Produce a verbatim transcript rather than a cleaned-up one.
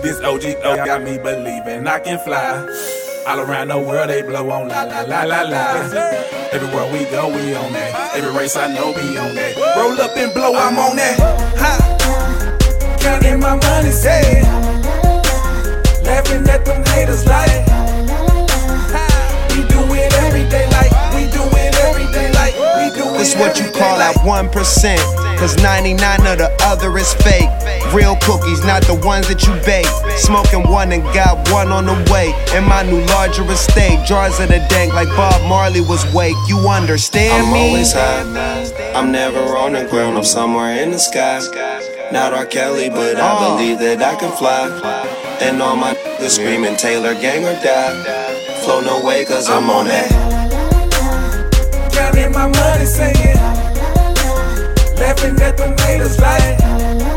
This O G O got me believing I can fly. All around the world they blow on la la la la la. Everywhere we go we on that. Every race I know we on that. Roll up and blow, I'm on that. Ha. Counting my money, say it. Laughing at them haters like. We do it every day like. We do it every day like. We do it. This what you call that one percent. Cause ninety-nine of the other is fake. Real cookies, not the ones that you bake. Smoking one and got one on the way. In my new larger estate, jars of the dank like Bob Marley was wake. You understand I'm me? I'm always high, I'm never on the ground, I'm somewhere in the sky. Not R. Kelly, but I uh. believe that I can fly. And all my niggas screaming Taylor gang or die. Flow no way cause I'm, I'm on that. Counting my money, saying. Laughing at them haters like.